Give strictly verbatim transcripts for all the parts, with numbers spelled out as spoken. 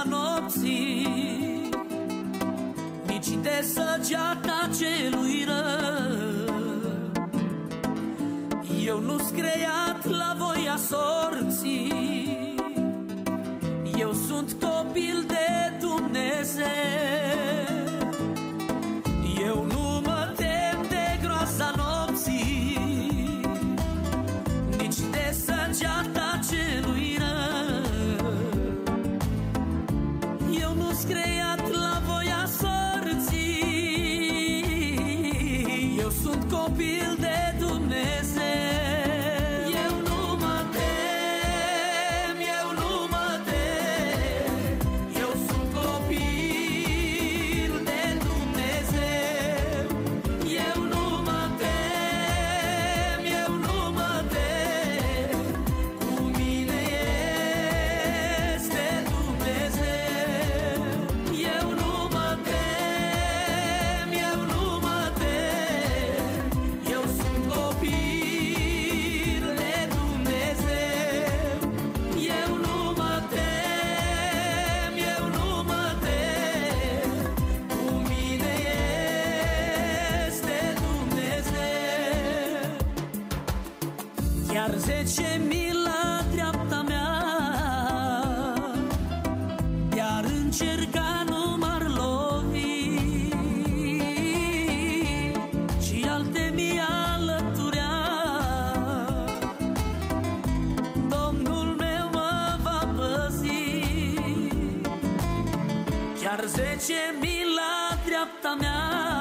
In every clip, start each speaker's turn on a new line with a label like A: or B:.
A: nopții, nici de săgeata celui rău. Eu nu-s creat la voia sorții, eu sunt copil de Dumnezeu. Eu nu mă tem de groasa nopții, nici de săgeata celui rău. Eu nu-s creat la voia sorții, eu sunt copil de Dumnezeu. Eu nu mă tem, eu nu mă tem, eu sunt copil de Dumnezeu. Eu nu mă tem, eu nu mă tem, cu mine este Dumnezeu. Eu nu mă tem, eu nu mă tem, eu sunt copil de Dumnezeu. Eu nu mă tem, eu nu mă tem, cu mine este Dumnezeu. Chiar zece mii la dreapta mea iar încerca nu m-ar lovi, și alte mii alăturea, Domnul meu mă va păzi. Chiar zece mii la dreapta mea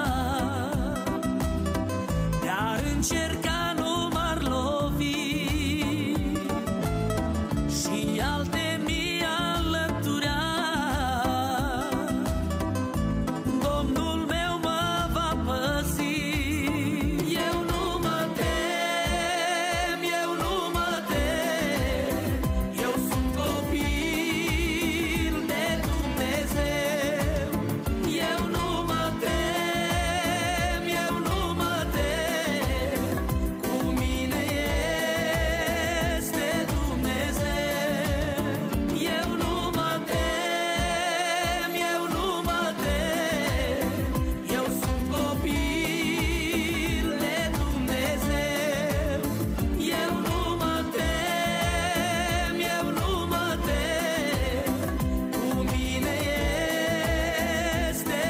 A: iar încerca nu m-ar lovi, și alte mii alăturea, Domnul meu mă va păzi. Eu nu mă tem, eu nu mă tem, eu sunt copil de Dumnezeu. Eu nu mă tem, eu nu mă tem, cu mine este Dumnezeu. Eu nu mă tem, eu nu mă tem, eu sunt copil de Dumnezeu. Eu nu mă tem, eu nu mă tem, cu mine este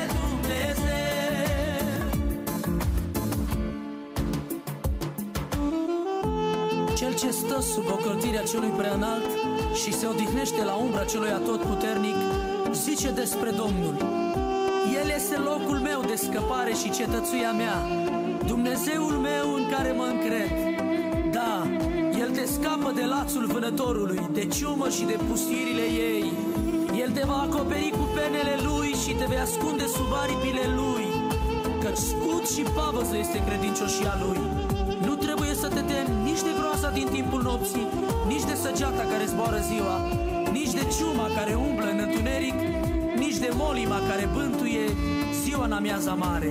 A: Dumnezeu. Cel ce stă sub ocrotirea celui preanalt și se odihnește la umbra celui atotputernic, zice despre Domnul: El este locul meu de scăpare și cetățuia mea, Dumnezeul meu în care mă încred. Da, El te scapă de lațul vânătorului, de ciumă și de pustirile ei. El te va acoperi cu penele Lui și te vei ascunde sub aripile Lui, căci scut și pavăză este credincioșia Lui. Nu trebuie să te temi nici de groasa din timpul nopții, nici de săgeata care zboară ziua, nici de ciuma care umblă în întuneric, nici de molima care bântuie ziua în amiaza mare.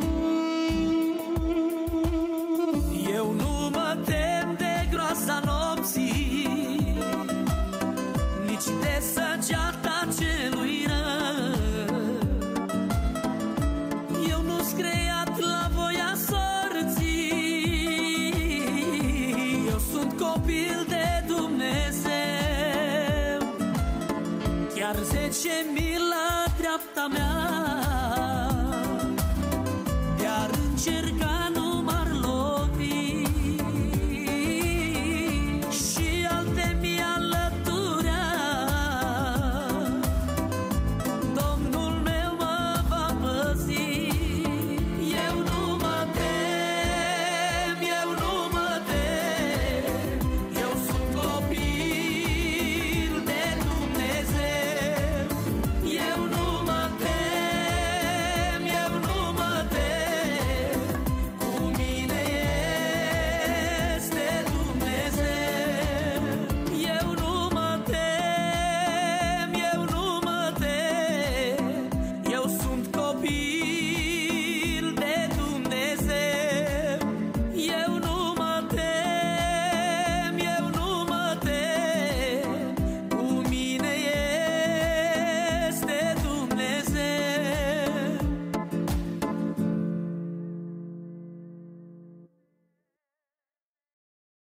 A: Eu nu mă tem de groasa nopții, nici de săgeata celui rău. Eu nu-s creat la voia sorții, eu sunt copil de Dumnezeu. Chiar zece mii la dreapta mea iar încerca